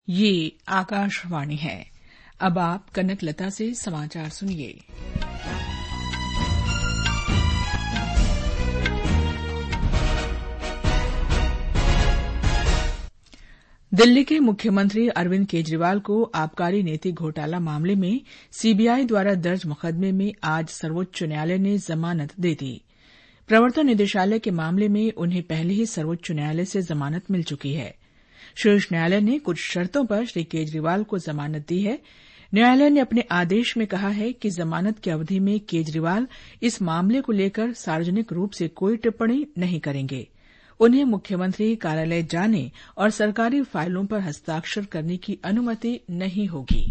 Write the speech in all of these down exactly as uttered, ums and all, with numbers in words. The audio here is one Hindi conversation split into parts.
ये आकाशवाणी है। अब आप कनकलता से समाचार सुनिए। दिल्ली के मुख्यमंत्री अरविंद केजरीवाल को आबकारी नीति घोटाला मामले में सीबीआई द्वारा दर्ज मुकदमे में आज सर्वोच्च न्यायालय ने जमानत दे दी। प्रवर्तन निदेशालय के मामले में उन्हें पहले ही सर्वोच्च न्यायालय से जमानत मिल चुकी है। शीर्ष न्यायालय ने कुछ शर्तों पर श्री केजरीवाल को जमानत दी है। न्यायालय ने अपने आदेश में कहा है कि जमानत की अवधि में केजरीवाल इस मामले को लेकर सार्वजनिक रूप से कोई टिप्पणी नहीं करेंगे। उन्हें मुख्यमंत्री कार्यालय जाने और सरकारी फाइलों पर हस्ताक्षर करने की अनुमति नहीं होगी।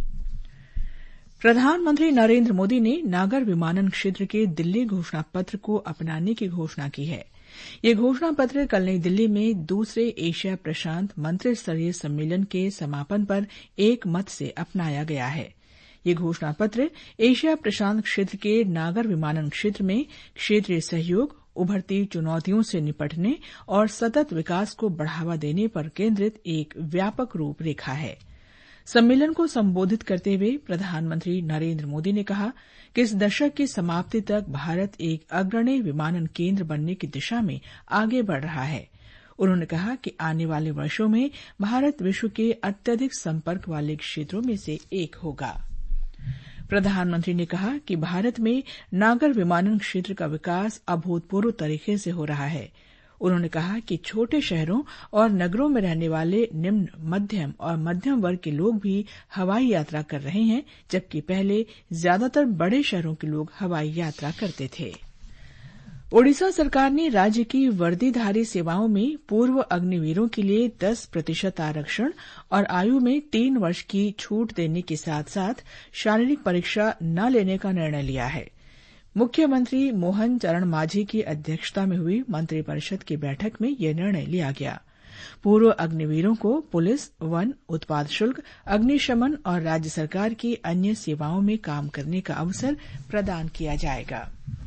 प्रधानमंत्री नरेंद्र मोदी ने नागर विमानन क्षेत्र के दिल्ली घोषणा पत्र को अपनाने की घोषणा की है। ये घोषणा पत्र कल नई दिल्ली में दूसरे एशिया प्रशांत मंत्री स्तरीय सम्मेलन के समापन पर एक मत से अपनाया गया है। ये घोषणा पत्र एशिया प्रशांत क्षेत्र के नागर विमानन क्षेत्र में क्षेत्रीय सहयोग, उभरती चुनौतियों से निपटने और सतत विकास को बढ़ावा देने पर केंद्रित एक व्यापक रूपरेखा है। सम्मेलन को संबोधित करते हुए प्रधानमंत्री नरेंद्र मोदी ने कहा कि इस दशक की समाप्ति तक भारत एक अग्रणी विमानन केंद्र बनने की दिशा में आगे बढ़ रहा है। उन्होंने कहा कि आने वाले वर्षों में भारत विश्व के अत्यधिक संपर्क वाले क्षेत्रों में से एक होगा। प्रधानमंत्री ने कहा कि भारत में नागर विमानन क्षेत्र का विकास अभूतपूर्व तरीके से हो रहा है। उन्होंने कहा कि छोटे शहरों और नगरों में रहने वाले निम्न, मध्यम और मध्यम वर्ग के लोग भी हवाई यात्रा कर रहे हैं, जबकि पहले ज्यादातर बड़े शहरों के लोग हवाई यात्रा करते थे। ओडिशा सरकार ने राज्य की वर्दीधारी सेवाओं में पूर्व अग्निवीरों के लिए दस प्रतिशत आरक्षण और आयु में तीन वर्ष की छूट देने के साथ साथ शारीरिक परीक्षा न लेने का निर्णय लिया है। मुख्यमंत्री मोहन चरण मांझी की अध्यक्षता में हुई मंत्रिपरिषद की बैठक में यह निर्णय लिया गया। पूर्व अग्निवीरों को पुलिस, वन, उत्पाद शुल्क, अग्निशमन और राज्य सरकार की अन्य सेवाओं में काम करने का अवसर प्रदान किया जाएगा।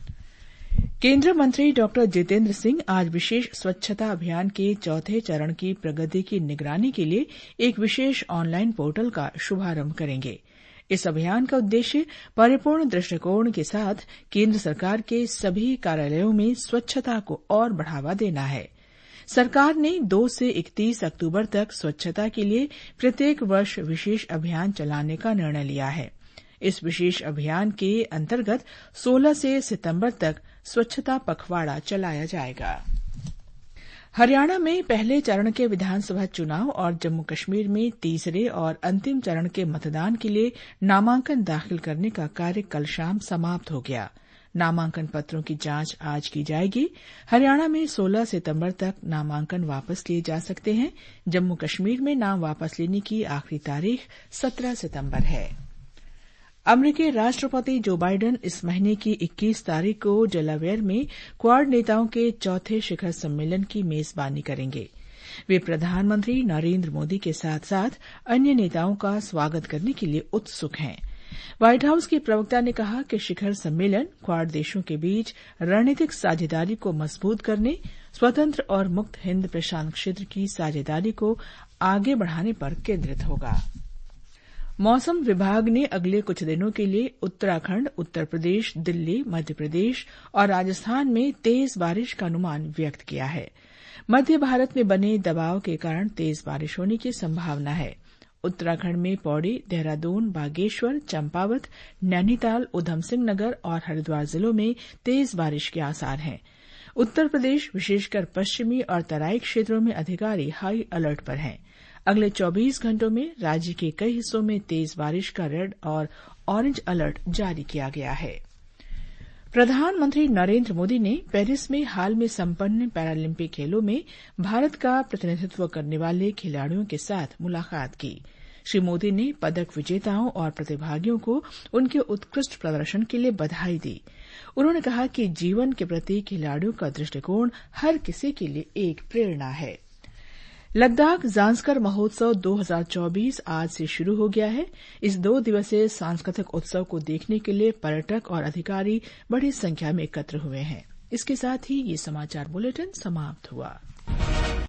केंद्रीय मंत्री डॉक्टर जितेंद्र सिंह आज विशेष स्वच्छता अभियान के चौथे चरण की प्रगति की निगरानी के लिए एक विशेष ऑनलाइन पोर्टल का शुभारंभ करेंगे। इस अभियान का उद्देश्य परिपूर्ण दृष्टिकोण के साथ केंद्र सरकार के सभी कार्यालयों में स्वच्छता को और बढ़ावा देना है। सरकार ने दो से इकतीस अक्टूबर तक स्वच्छता के लिए प्रत्येक वर्ष विशेष अभियान चलाने का निर्णय लिया है। इस विशेष अभियान के अंतर्गत सोलह से सितंबर तक स्वच्छता पखवाड़ा चलाया जाएगा। हरियाणा में पहले चरण के विधानसभा चुनाव और जम्मू कश्मीर में तीसरे और अंतिम चरण के मतदान के लिए नामांकन दाखिल करने का कार्य कल शाम समाप्त हो गया। नामांकन पत्रों की जांच आज की जाएगी। हरियाणा में सोलह सितंबर तक नामांकन वापस लिए जा सकते हैं। जम्मू कश्मीर में नाम वापस लेने की आखिरी तारीख सत्रह सितंबर है। अमेरिकी राष्ट्रपति जो बाइडेन इस महीने की इक्कीस तारीख को डेलावेयर में क्वाड नेताओं के चौथे शिखर सम्मेलन की मेजबानी करेंगे। वे प्रधानमंत्री नरेंद्र मोदी के साथ साथ अन्य नेताओं का स्वागत करने के लिए उत्सुक हैं। व्हाइट हाउस की प्रवक्ता ने कहा कि शिखर सम्मेलन क्वाड देशों के बीच रणनीतिक साझेदारी को मजबूत करने, स्वतंत्र और मुक्त हिंद प्रशांत क्षेत्र की साझेदारी को आगे बढ़ाने पर केंद्रित होगा। मौसम विभाग ने अगले कुछ दिनों के लिए उत्तराखंड, उत्तर प्रदेश, दिल्ली, मध्य प्रदेश और राजस्थान में तेज बारिश का अनुमान व्यक्त किया है। मध्य भारत में बने दबाव के कारण तेज बारिश होने की संभावना है। उत्तराखंड में पौड़ी, देहरादून, बागेश्वर, चंपावत, नैनीताल, उधमसिंह नगर और हरिद्वार जिलों में तेज बारिश के आसार हैं। उत्तर प्रदेश, विशेषकर पश्चिमी और तराई क्षेत्रों में अधिकारी हाई अलर्ट पर हैं। अगले चौबीस घंटों में राज्य के कई हिस्सों में तेज बारिश का रेड और ऑरेंज अलर्ट जारी किया गया है। प्रधानमंत्री नरेंद्र मोदी ने पेरिस में हाल में संपन्न पैरालंपिक खेलों में भारत का प्रतिनिधित्व करने वाले खिलाड़ियों के साथ मुलाकात की। श्री मोदी ने पदक विजेताओं और प्रतिभागियों को उनके उत्कृष्ट प्रदर्शन के लिए बधाई दी। उन्होंने कहा कि जीवन के प्रति खिलाड़ियों का दृष्टिकोण हर किसी के लिए एक प्रेरणा है। लद्दाख जांस्कर महोत्सव दो हज़ार चौबीस आज से शुरू हो गया है। इस दो दिवसीय सांस्कृतिक उत्सव को देखने के लिए पर्यटक और अधिकारी बड़ी संख्या में एकत्र हुए हैं। इसके साथ ही ये समाचार बुलेटिन समाप्त हुआ।